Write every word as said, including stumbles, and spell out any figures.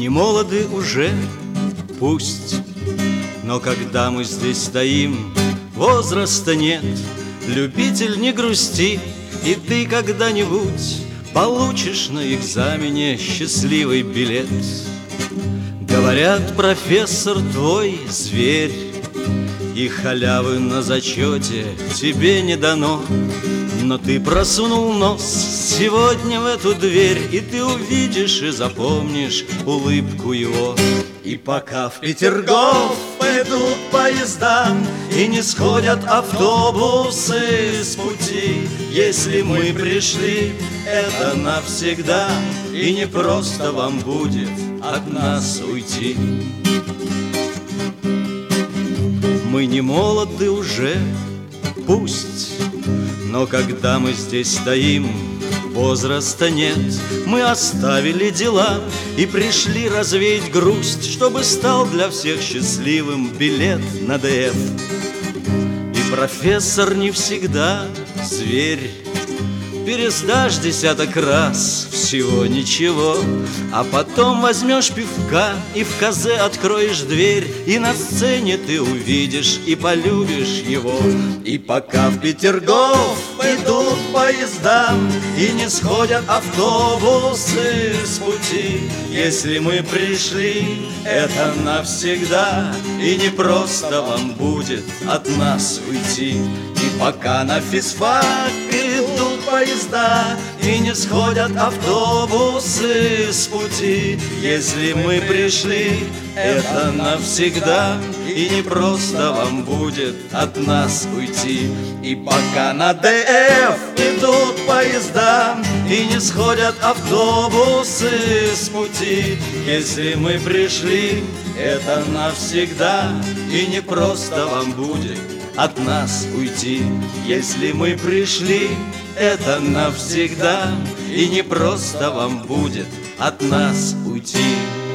молоды уже, пусть, но когда мы здесь стоим, возраста нет. Любитель, не грусти, и ты когда-нибудь получишь на экзамене счастливый билет. Говорят, профессор твой зверь, и халявы на зачете тебе не дано. Но ты просунул нос сегодня в эту дверь, и ты увидишь и запомнишь улыбку его. И пока в Петергоф пойдут поезда и не сходят автобусы с пути, если мы пришли, это навсегда, и не просто вам будет от нас уйти. Мы не молоды уже, пусть, но когда мы здесь стоим, возраста нет. Мы оставили дела и пришли развеять грусть, чтобы стал для всех счастливым билет на ДФ. И профессор не всегда зверь, пересдашь десяток раз, всего ничего, а потом возьмешь пивка и в казе откроешь дверь, и на сцене ты увидишь и полюбишь его. И пока в Петергоф идут поезда и не сходят автобусы с пути, если мы пришли, это навсегда, и не просто вам будет от нас уйти. И пока на физфак идут поезда и не сходят автобусы с пути, если мы пришли, это навсегда, и не просто вам будет от нас уйти. И пока на ДФ идут поезда и не сходят автобусы с пути, если мы пришли, это навсегда, и не просто вам будет от нас уйти. Если мы пришли, это навсегда, и не просто вам будет от нас уйти.